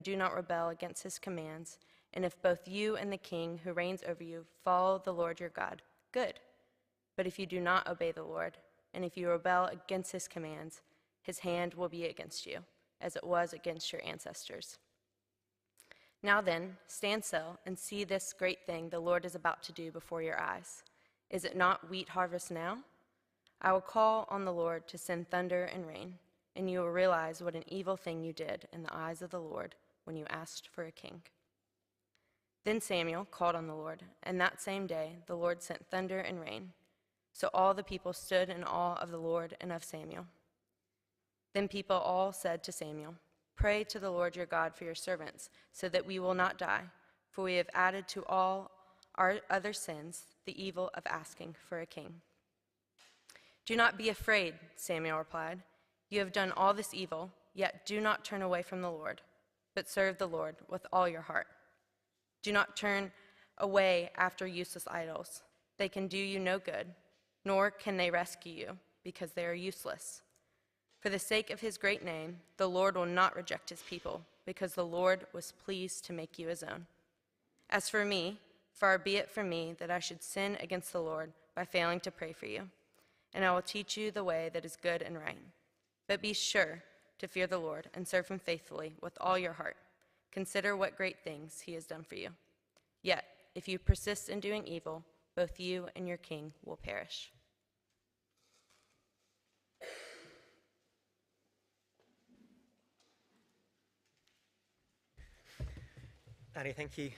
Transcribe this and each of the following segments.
do not rebel against his commands, and if both you and the king who reigns over you follow the Lord your God, good. But if you do not obey the Lord, and if you rebel against his commands, his hand will be against you, as it was against your ancestors. Now then, stand still and see this great thing the Lord is about to do before your eyes. Is it not wheat harvest now? I will call on the Lord to send thunder and rain, and you will realize what an evil thing you did in the eyes of the Lord when you asked for a king. Then Samuel called on the Lord, and that same day the Lord sent thunder and rain. So all the people stood in awe of the Lord and of Samuel. Then people all said to Samuel, "Pray to the Lord your God for your servants, so that we will not die, for we have added to all our other sins the evil of asking for a king." "Do not be afraid," Samuel replied. "You have done all this evil, yet do not turn away from the Lord, but serve the Lord with all your heart. Do not turn away after useless idols. They can do you no good, nor can they rescue you, because they are useless. For the sake of his great name, the Lord will not reject his people, because the Lord was pleased to make you his own. As for me, far be it from me that I should sin against the Lord by failing to pray for you, and I will teach you the way that is good and right. But be sure to fear the Lord and serve him faithfully with all your heart. Consider what great things he has done for you. Yet, if you persist in doing evil, both you and your king will perish." Danny, thank you.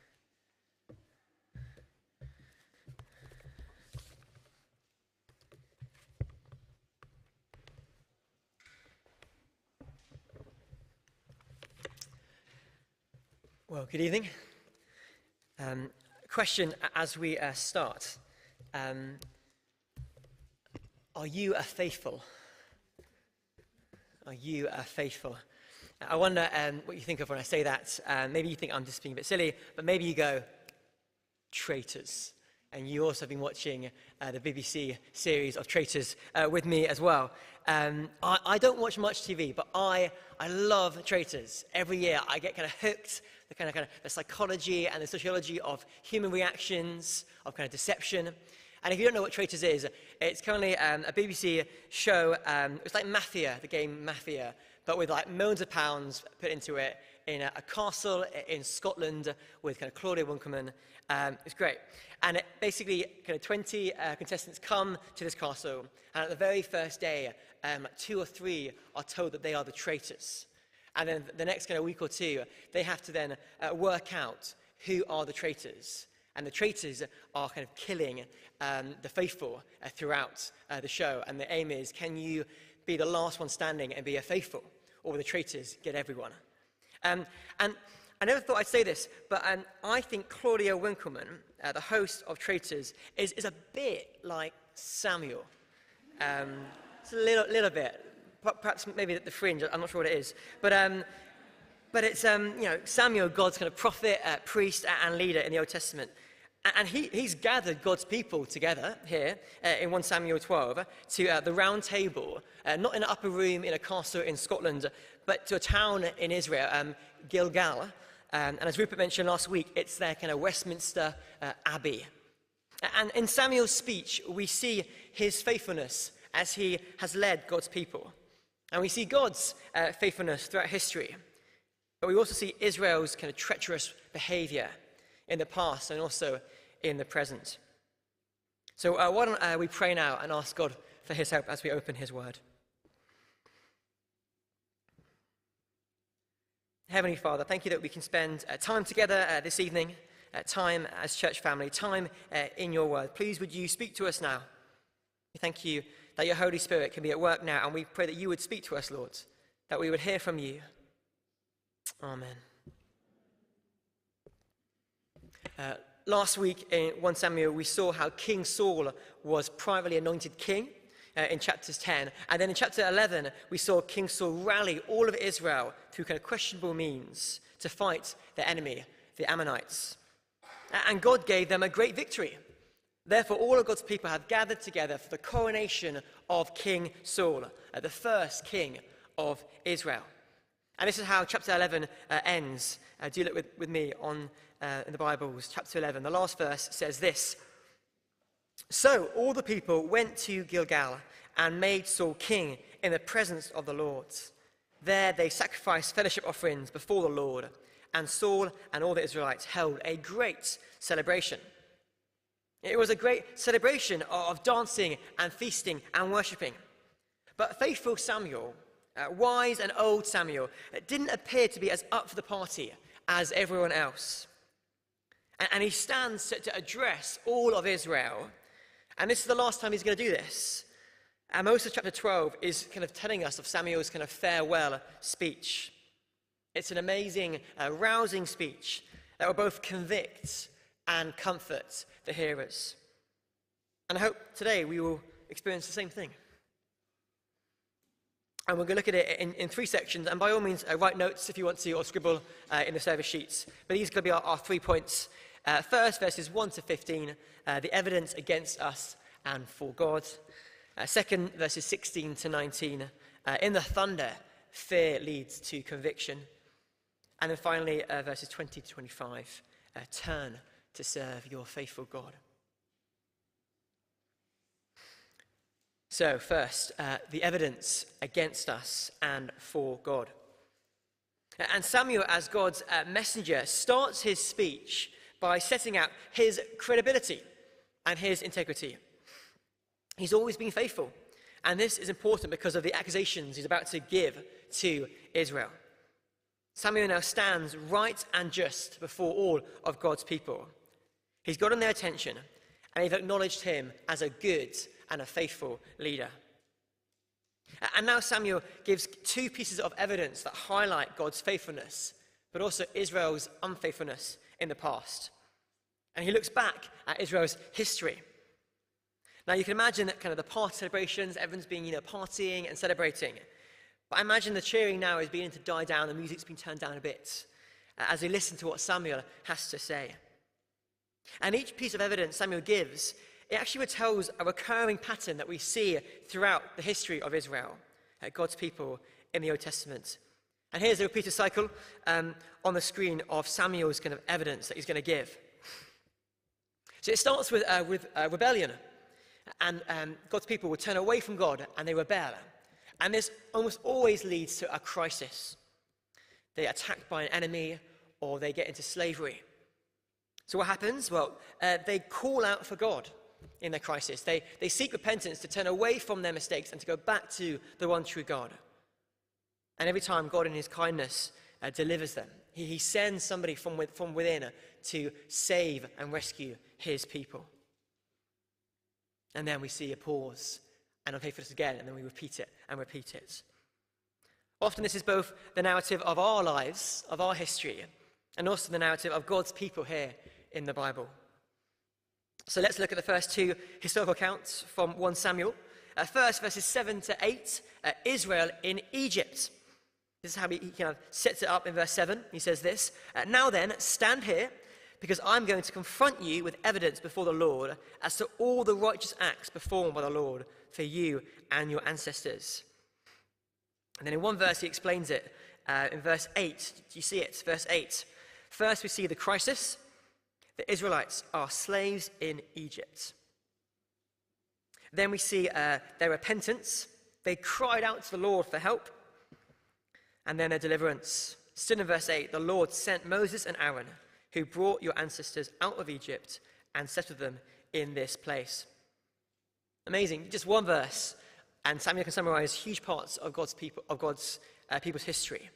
Well, good evening. Question as we start. Are you faithful? Are you faithful? I wonder what you think of when I say that. Maybe you think I'm just being a bit silly, but maybe you go, traitors. And you also have been watching the BBC series of Traitors with me as well. I don't watch much TV, but I love Traitors. Every year I get kind of hooked. The kind of the psychology and the sociology of human reactions, of kind of deception. And if you don't know what Traitors is, it's currently a BBC show. It's like Mafia, the game Mafia, but with like millions of pounds put into it in a castle in Scotland with kind of Claudia Winkleman. It's great. And it basically, kind of 20 contestants come to this castle, and at the very first day, 2 or 3 are told that they are the traitors. And then the next kind of week or two, they have to then work out who are the traitors. And the traitors are kind of killing the faithful throughout the show. And the aim is, can you be the last one standing and be a faithful? Or will the traitors get everyone? And I never thought I'd say this, but I think Claudia Winkleman, the host of Traitors, is a bit like Samuel. It's a little bit. Perhaps maybe at the fringe, I'm not sure what it is. But it's, Samuel, God's kind of prophet, priest, and leader in the Old Testament. And he's gathered God's people together here in 1 Samuel 12 to the round table, not in an upper room in a castle in Scotland, but to a town in Israel, Gilgal. And as Rupert mentioned last week, it's their kind of Westminster Abbey. And in Samuel's speech, we see his faithfulness as he has led God's people. And we see God's faithfulness throughout history. But we also see Israel's kind of treacherous behavior in the past and also in the present. So why don't we pray now and ask God for his help as we open his word. Heavenly Father, thank you that we can spend time together this evening, time as church family, time in your word. Please would you speak to us now. We thank you that your Holy Spirit can be at work now, and we pray that you would speak to us, Lord, that we would hear from you. Amen. Last week in 1 Samuel, we saw how King Saul was privately anointed king in chapters 10. And then in chapter 11, we saw King Saul rally all of Israel through kind of questionable means to fight the enemy, the Ammonites. And God gave them a great victory. Therefore, all of God's people have gathered together for the coronation of King Saul, the first king of Israel. And this is how chapter 11 ends. Do look with me on in the Bibles. Chapter 11, the last verse says this. So all the people went to Gilgal and made Saul king in the presence of the Lord. There they sacrificed fellowship offerings before the Lord, and Saul and all the Israelites held a great celebration. It was a great celebration of dancing and feasting and worshipping. But faithful Samuel, wise and old Samuel, didn't appear to be as up for the party as everyone else. And he stands to address all of Israel. And this is the last time he's going to do this. And most of chapter 12 is kind of telling us of Samuel's kind of farewell speech. It's an amazing, rousing speech that will both convict and comfort the hearers. And I hope today we will experience the same thing. And we're going to look at it in three sections. And by all means, write notes if you want to, or scribble in the service sheets. But these are going to be our 3 points. First, verses 1 to 15, the evidence against us and for God. Second, verses 16 to 19, in the thunder, fear leads to conviction. And then finally, verses 20 to 25, turn to serve your faithful God. So first, the evidence against us and for God. And Samuel, as God's messenger, starts his speech by setting out his credibility and his integrity. He's always been faithful, and this is important because of the accusations he's about to give to Israel. Samuel now stands right and just before all of God's people. He's gotten their attention, and they've acknowledged him as a good and a faithful leader. And now Samuel gives two pieces of evidence that highlight God's faithfulness, but also Israel's unfaithfulness in the past. And he looks back at Israel's history. Now you can imagine that kind of the party celebrations, everyone's being, partying and celebrating. But I imagine the cheering now is beginning to die down, the music's been turned down a bit, as they listen to what Samuel has to say. And each piece of evidence Samuel gives, it actually tells a recurring pattern that we see throughout the history of Israel, God's people in the Old Testament. And here's a repeated cycle on the screen of Samuel's kind of evidence that he's going to give. So it starts with rebellion. And God's people would turn away from God and they rebel. And this almost always leads to a crisis. They're attacked by an enemy or they get into slavery. So what happens? Well, they call out for God in their crisis. They seek repentance to turn away from their mistakes and to go back to the one true God. And every time God in his kindness delivers them, he sends somebody from within to save and rescue his people. And then we see a pause and unfaithfulness again, and then we repeat it and repeat it. Often this is both the narrative of our lives, of our history, and also the narrative of God's people here in the Bible. So let's look at the first two historical accounts from 1 Samuel. First, verses 7 to 8, Israel in Egypt. This is how he kind of sets it up in verse 7. He says this, Now then, stand here, because I'm going to confront you with evidence before the Lord as to all the righteous acts performed by the Lord for you and your ancestors. And then in one verse he explains it. In verse 8, do you see it? Verse 8. First we see the crisis. The Israelites are slaves in Egypt. Then we see their repentance. They cried out to the Lord for help. And then their deliverance. Still in verse 8, the Lord sent Moses and Aaron, who brought your ancestors out of Egypt and settled them in this place. Amazing. Just one verse, and Samuel can summarize huge parts of God's people's history.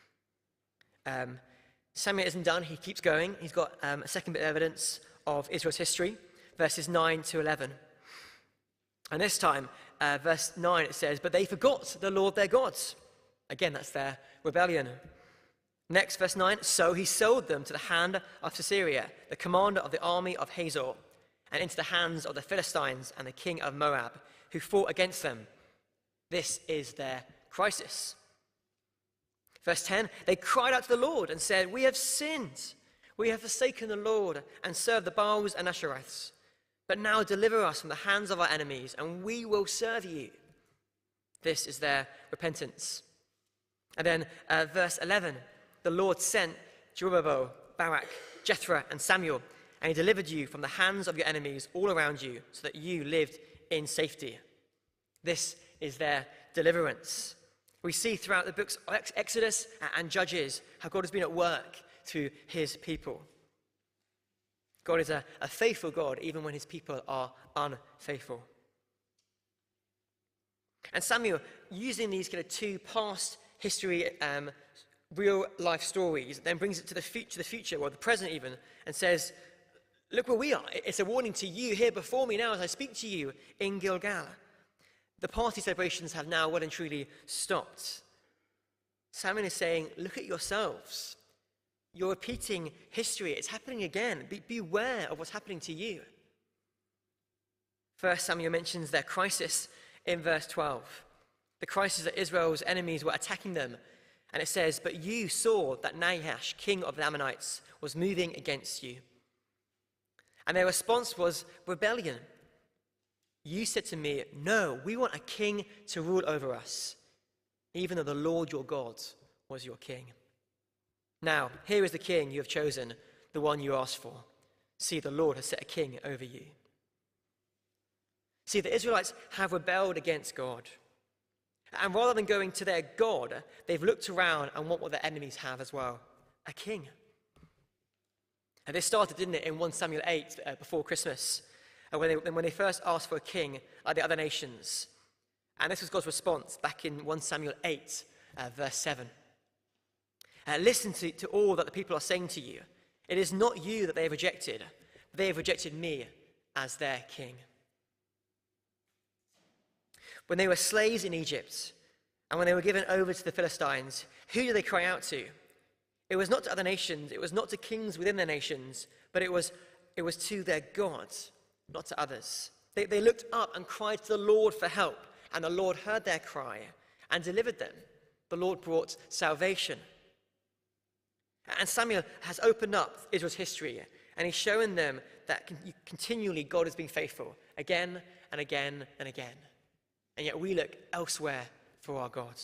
Samuel isn't done. He keeps going. He's got a second bit of evidence of Israel's history, verses 9 to 11. And this time, verse 9, it says, But they forgot the Lord their God. Again, that's their rebellion. Next, verse 9, So he sold them to the hand of Sisera, the commander of the army of Hazor, and into the hands of the Philistines and the king of Moab, who fought against them. This is their crisis. Verse 10, They cried out to the Lord and said, We have sinned. We have forsaken the Lord and served the Baals and Ashtoreths. But now deliver us from the hands of our enemies, and we will serve you. This is their repentance. And then verse 11, the Lord sent Zerubbabel, Barak, Jethro, and Samuel, and he delivered you from the hands of your enemies all around you, so that you lived in safety. This is their deliverance. We see throughout the books of Exodus and Judges how God has been at work through his people. God is a faithful God, even when his people are unfaithful. And Samuel, using these kind of two past history, real life stories, then brings it to the future, or the present even, and says, look where we are. It's a warning to you here before me now as I speak to you in Gilgal. The party celebrations have now well and truly stopped. Samuel is saying, look at yourselves. You're repeating history. It's happening again. Beware of what's happening to you. First, Samuel mentions their crisis in verse 12. The crisis that Israel's enemies were attacking them. And it says, but you saw that Nahash, king of the Ammonites, was moving against you. And their response was rebellion. You said to me, no, we want a king to rule over us, even though the Lord your God was your king. Now, here is the king you have chosen, the one you asked for. See, the Lord has set a king over you. See, the Israelites have rebelled against God. And rather than going to their God, they've looked around and want what their enemies have as well, a king. And this started, didn't it, in 1 Samuel 8 before Christmas, when they first asked for a king like the other nations. And this was God's response back in 1 Samuel 8, verse 7. Listen to all that the people are saying to you. It is not you that they have rejected, but they have rejected me as their king. When they were slaves in Egypt, and when they were given over to the Philistines, who did they cry out to? It was not to other nations, it was not to kings within their nations, but it was to their God, not to others. They looked up and cried to the Lord for help, and the Lord heard their cry and delivered them. The Lord brought salvation. And Samuel has opened up Israel's history, and he's shown them that continually God has been faithful, again and again and again. And yet we look elsewhere for our God.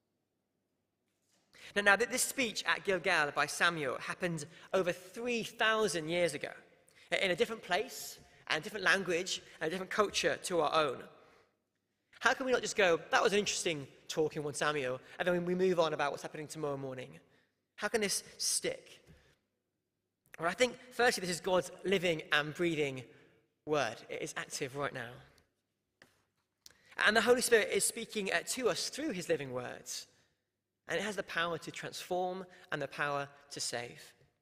Now this speech at Gilgal by Samuel happened over 3,000 years ago, in a different place, and a different language, and a different culture to our own. How can we not just go, that was an interesting talk in 1 Samuel, and then we move on about what's happening tomorrow morning? How can this stick? Well, I think, firstly, this is God's living and breathing word. It is active right now. And the Holy Spirit is speaking to us through his living words. And it has the power to transform and the power to save.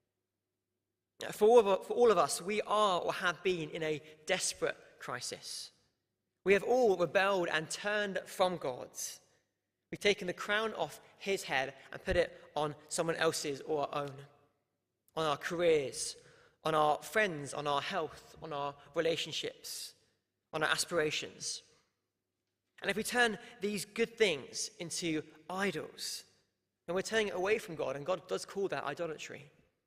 For all of us, we are or have been in a desperate crisis. We have all rebelled and turned from God. We've taken the crown off his head and put it on someone else's or our own, on our careers, on our friends, on our health, on our relationships, on our aspirations. And if we turn these good things into idols, then we're turning it away from God, and God does call that idolatry.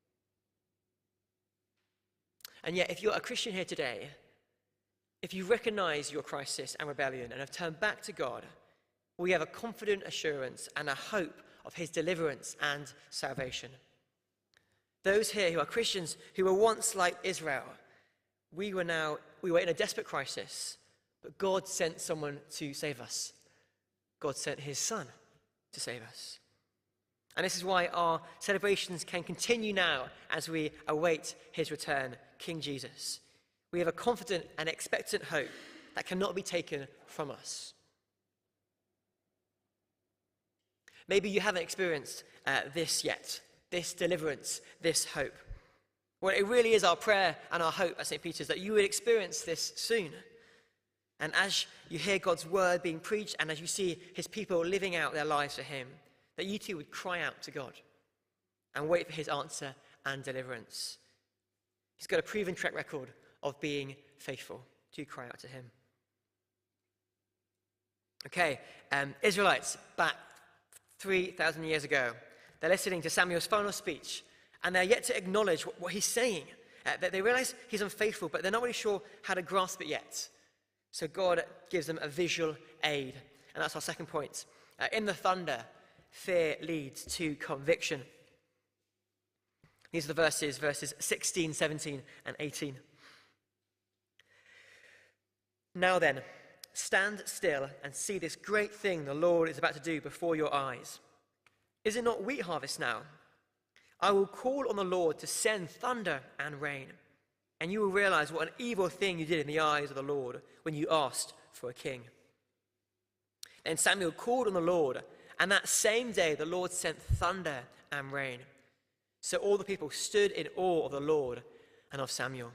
And yet, if you're a Christian here today, if you recognize your crisis and rebellion and have turned back to God, we have a confident assurance and a hope of his deliverance and salvation. Those here who are Christians who were once like Israel, we were in a desperate crisis, but God sent someone to save us. God sent his son to save us. And this is why our celebrations can continue now as we await his return, King Jesus. We have a confident and expectant hope that cannot be taken from us. Maybe you haven't experienced this yet, this deliverance, this hope. Well, it really is our prayer and our hope at St. Peter's that you would experience this soon. And as you hear God's word being preached and as you see his people living out their lives for him, that you too would cry out to God and wait for his answer and deliverance. He's got a proven track record of being faithful. Do cry out to him. Okay, Israelites back 3,000 years ago. They're listening to Samuel's final speech, and they're yet to acknowledge what he's saying. They realize he's unfaithful, but they're not really sure how to grasp it yet. So God gives them a visual aid, and that's our second point. In the thunder, fear leads to conviction. These are the verses 16, 17, and 18. Now then, stand still and see this great thing the Lord is about to do before your eyes. Is it not wheat harvest now? I will call on the Lord to send thunder and rain, and you will realize what an evil thing you did in the eyes of the Lord when you asked for a king. Then Samuel called on the Lord, and that same day the Lord sent thunder and rain. So all the people stood in awe of the Lord and of Samuel.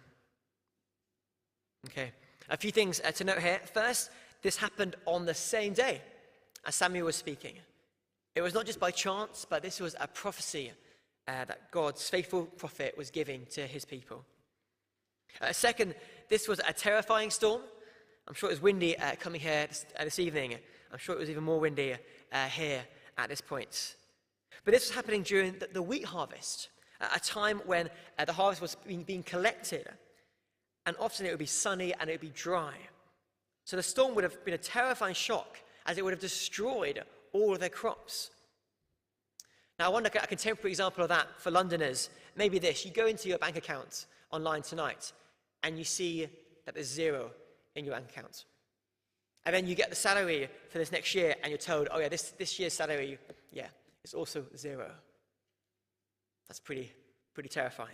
Okay, a few things to note here. First, this happened on the same day as Samuel was speaking. It was not just by chance, but this was a prophecy that God's faithful prophet was giving to his people. Second, this was a terrifying storm. I'm sure it was windy coming here this evening. I'm sure it was even more windy here at this point. But this was happening during the wheat harvest, a time when the harvest was being collected. And often it would be sunny and it would be dry. So the storm would have been a terrifying shock, as it would have destroyed all of their crops. Now, I wonder, a contemporary example of that for Londoners, maybe this. You go into your bank account online tonight, and you see that there's zero in your bank account. And then you get the salary for this next year, and you're told, oh yeah, this year's salary, yeah, it's also zero. That's pretty terrifying.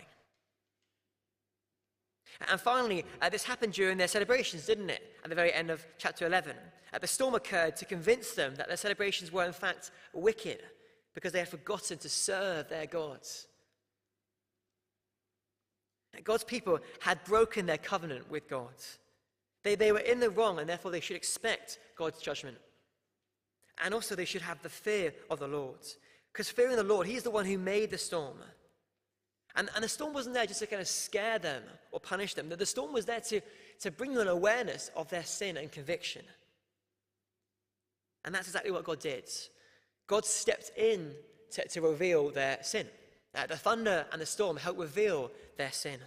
And finally, this happened during their celebrations, didn't it? At the very end of chapter 11. The storm occurred to convince them that their celebrations were in fact wicked, because they had forgotten to serve their gods. God's people had broken their covenant with God. They were in the wrong, and therefore they should expect God's judgment. And also they should have the fear of the Lord. Because fearing the Lord, he's the one who made the storm. And the storm wasn't there just to kind of scare them or punish them. The storm was there to bring them an awareness of their sin and conviction. And that's exactly what God did. God stepped in to reveal their sin. The thunder and the storm helped reveal their sin.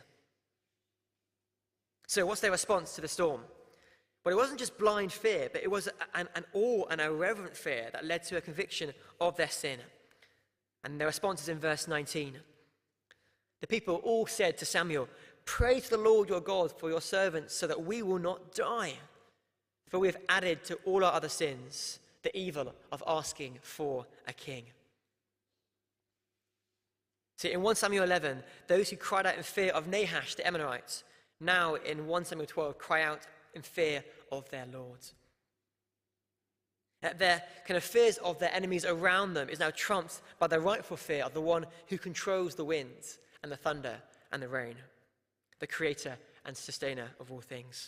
So what's their response to the storm? Well, it wasn't just blind fear, but it was an awe and a reverent fear that led to a conviction of their sin. And their response is in verse 19. The people all said to Samuel, "Pray to the Lord your God for your servants so that we will not die. For we have added to all our other sins the evil of asking for a king." See, in 1 Samuel 11, those who cried out in fear of Nahash the Ammonite, now in 1 Samuel 12, cry out in fear of their Lord. Their kind of fears of their enemies around them is now trumped by the rightful fear of the one who controls the winds and the thunder and the rain, the creator and sustainer of all things.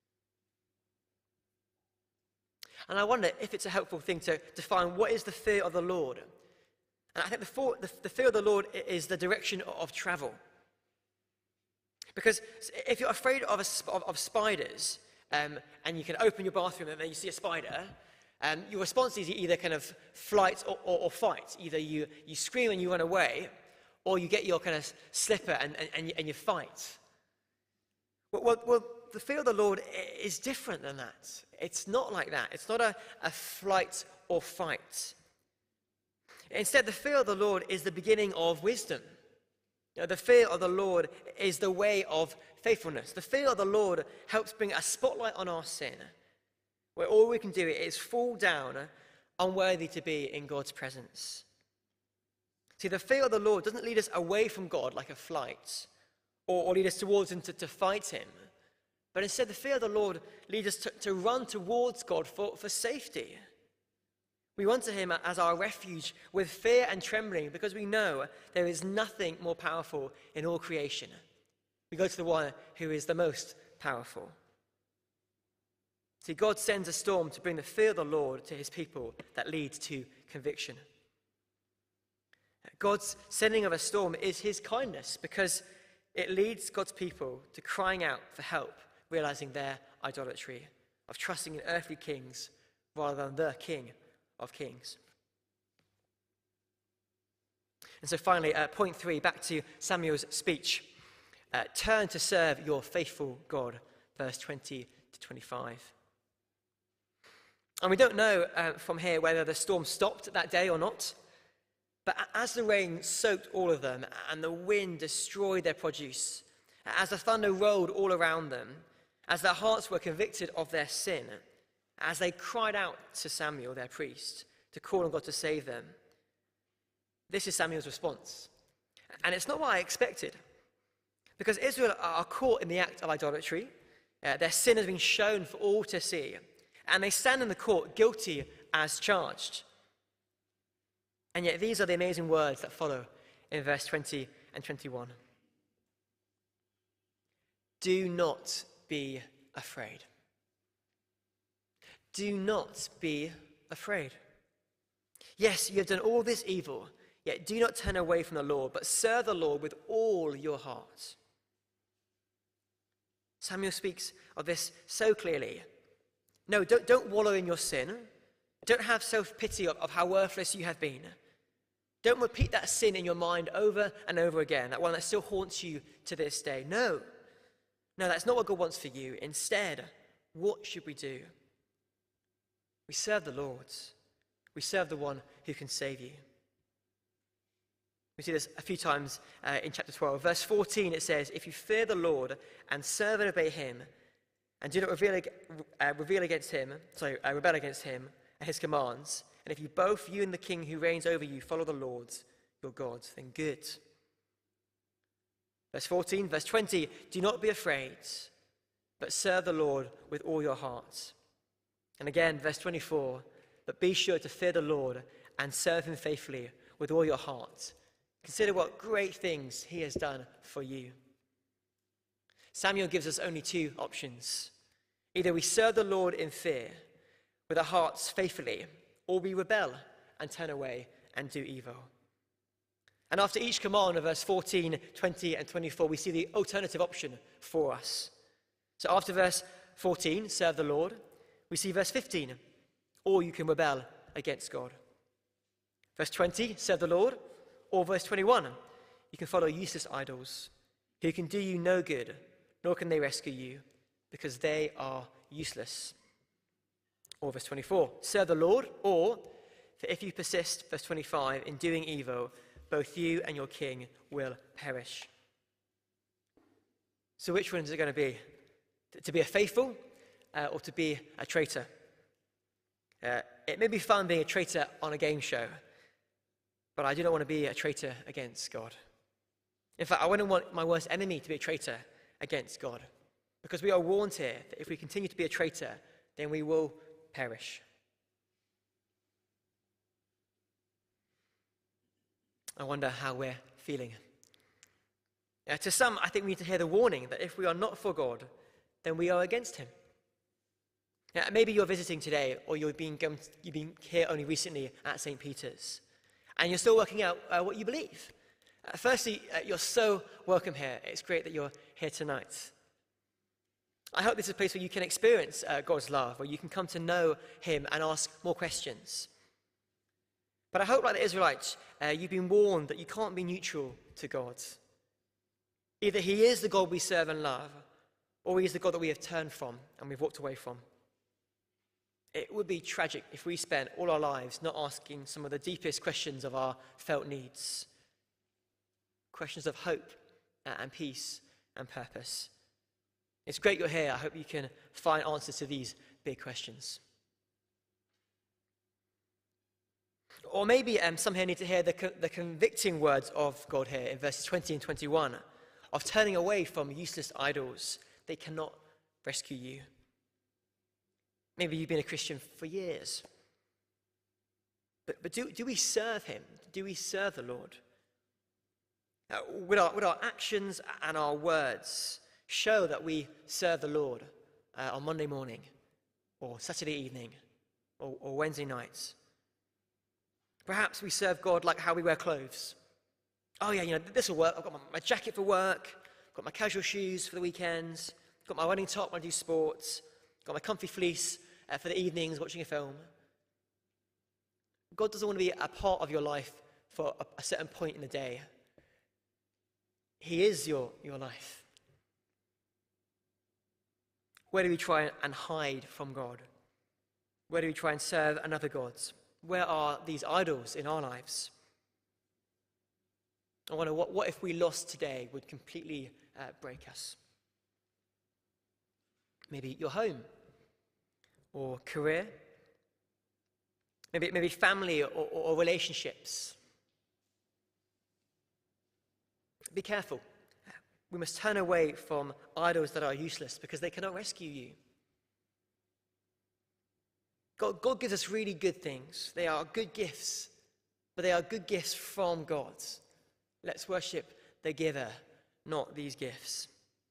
And I wonder if it's a helpful thing to define what is the fear of the Lord. And I think the fear of the Lord is the direction of travel. Because if you're afraid of spiders, and you can open your bathroom and then you see a spider, your response is either kind of flight or fight. Either you scream and you run away, or you get your kind of slipper and you fight. Well, the fear of the Lord is different than that. It's not like that. It's not a flight or fight. Instead, the fear of the Lord is the beginning of wisdom. The fear of the Lord is the way of faithfulness. The fear of the Lord helps bring a spotlight on our sin, where all we can do is fall down, unworthy to be in God's presence. See, the fear of the Lord doesn't lead us away from God like a flight, or lead us towards him to fight him. But instead, the fear of the Lord leads us to run towards God for safety. We run to him as our refuge with fear and trembling, because we know there is nothing more powerful in all creation. We go to the one who is the most powerful. See, God sends a storm to bring the fear of the Lord to his people that leads to conviction. God's sending of a storm is his kindness, because it leads God's people to crying out for help, realizing their idolatry of trusting in earthly kings rather than the King of Kings. And so finally, point 3, back to Samuel's speech. Turn to serve your faithful God, verse 20 to 25. And we don't know from here whether the storm stopped that day or not. But as the rain soaked all of them and the wind destroyed their produce, as the thunder rolled all around them, as their hearts were convicted of their sin, as they cried out to Samuel, their priest, to call on God to save them, this is Samuel's response. And it's not what I expected. Because Israel are caught in the act of idolatry. Their sin has been shown for all to see. And they stand in the court guilty as charged. And yet these are the amazing words that follow in verse 20 and 21. Do not be afraid. Do not be afraid. Yes, you have done all this evil, yet do not turn away from the Lord, but serve the Lord with all your heart. Samuel speaks of this so clearly. No, don't wallow in your sin. Don't have self-pity of how worthless you have been. Don't repeat that sin in your mind over and over again, that one that still haunts you to this day. No, that's not what God wants for you. Instead, what should we do? We serve the Lord. We serve the one who can save you. We see this a few times in chapter 12. Verse 14, it says, if you fear the Lord and serve and obey him, and do not rebel against him and his commands, and if you both, you and the king who reigns over you, follow the Lord your God, then good. Verse 14, verse 20, do not be afraid, but serve the Lord with all your heart. And again, verse 24, but be sure to fear the Lord and serve him faithfully with all your heart. Consider what great things he has done for you. Samuel gives us only two options. Either we serve the Lord in fear with our hearts faithfully, or we rebel and turn away and do evil. And after each command of verse 14, 20, and 24, we see the alternative option for us. So after verse 14, serve the Lord, we see verse 15, or you can rebel against God. Verse 20, serve the Lord, or verse 21, you can follow useless idols who can do you no good, nor can they rescue you, because they are useless. Or verse 24, serve the Lord, or, for if you persist, verse 25, in doing evil, both you and your king will perish. So which one is it going to be? To be a faithful or to be a traitor? It may be fun being a traitor on a game show, but I do not want to be a traitor against God. In fact, I wouldn't want my worst enemy to be a traitor against God, because we are warned here that if we continue to be a traitor, then we will perish. I wonder how we're feeling. To some, I think we need to hear the warning that if we are not for God, then we are against him. Maybe you're visiting today, or you've been here only recently at St. Peter's, and you're still working out what you believe. Firstly, you're so welcome here. It's great that you're here tonight. I hope this is a place where you can experience God's love, where you can come to know him and ask more questions. But I hope, like the Israelites, you've been warned that you can't be neutral to God. Either he is the God we serve and love, or he is the God that we have turned from and we've walked away from. It would be tragic if we spent all our lives not asking some of the deepest questions of our felt needs. Questions of hope and peace and purpose. It's great you're here. I hope you can find answers to these big questions. Or maybe some here need to hear the convicting words of God here in verses 20 and 21 of turning away from useless idols. They cannot rescue you. Maybe you've been a Christian for years. But do we serve him? Do we serve the Lord? Would our actions and our words show that we serve the Lord on Monday morning or Saturday evening or Wednesday nights? Perhaps we serve God like how we wear clothes. Oh yeah, this will work. I've got my jacket for work, got my casual shoes for the weekends, got my running top when I do sports, got my comfy fleece for the evenings watching a film. God doesn't want to be a part of your life for a certain point in the day. He is your life. Where do we try and hide from God? Where do we try and serve another god? Where are these idols in our lives? I wonder what if we lost today would completely break us? Maybe your home or career, maybe family or relationships. Be careful. We must turn away from idols that are useless because they cannot rescue you. God gives us really good things. They are good gifts, but they are good gifts from God. Let's worship the giver, not these gifts.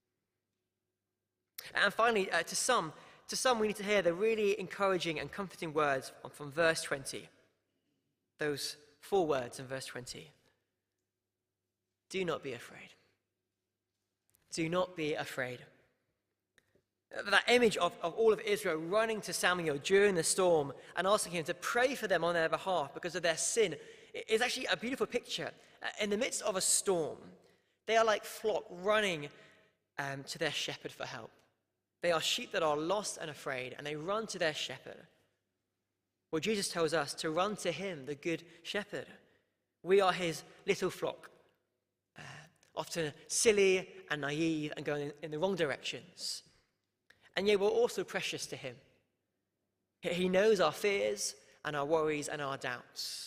And finally, to some we need to hear the really encouraging and comforting words from verse 20. Those 4 words in verse 20. Do not be afraid. Do not be afraid. That image of all of Israel running to Samuel during the storm and asking him to pray for them on their behalf because of their sin is actually a beautiful picture. In the midst of a storm, they are like flock running to their shepherd for help. They are sheep that are lost and afraid, and they run to their shepherd. Well, Jesus tells us to run to him, the good shepherd. We are his little flock, often silly and naive and going in the wrong directions. And yet we're also precious to him. He knows our fears and our worries and our doubts.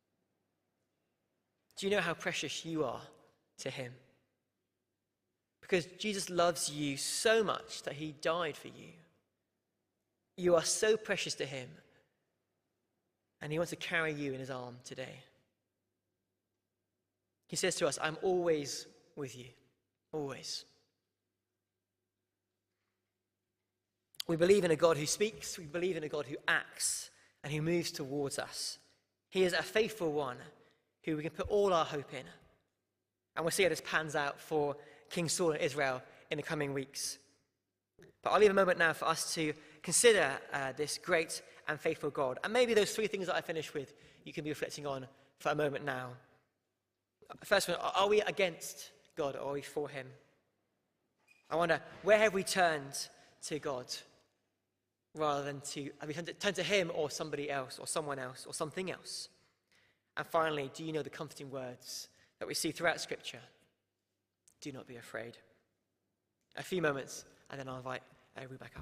Do you know how precious you are to him? Because Jesus loves you so much that he died for you. You are so precious to him, and he wants to carry you in his arm today. He says to us, I'm always with you, always. We believe in a God who speaks, we believe in a God who acts, and who moves towards us. He is a faithful one who we can put all our hope in. And we'll see how this pans out for King Saul and Israel in the coming weeks. But I'll leave a moment now for us to consider this great and faithful God. And maybe those 3 things that I finished with, you can be reflecting on for a moment now. First one, are we against God or are we for him? I wonder, where have we turned to God rather than have we turned to him or somebody else or someone else or something else? And finally, do you know the comforting words that we see throughout Scripture? Do not be afraid. A few moments, and then I'll invite everybody back up.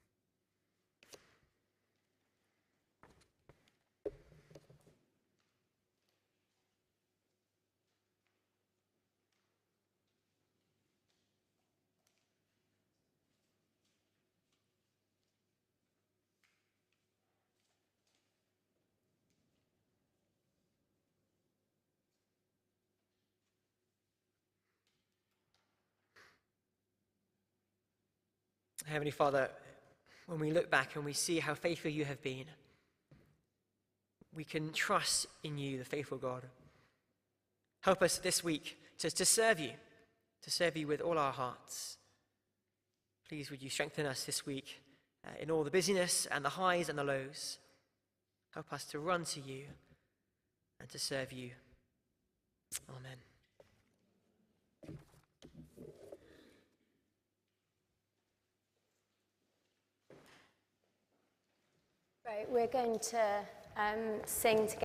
Heavenly Father, when we look back and we see how faithful you have been, we can trust in you, the faithful God. Help us this week to serve you with all our hearts. Please, would you strengthen us this week in all the busyness and the highs and the lows. Help us to run to you and to serve you. Amen. Right, we're going to sing together.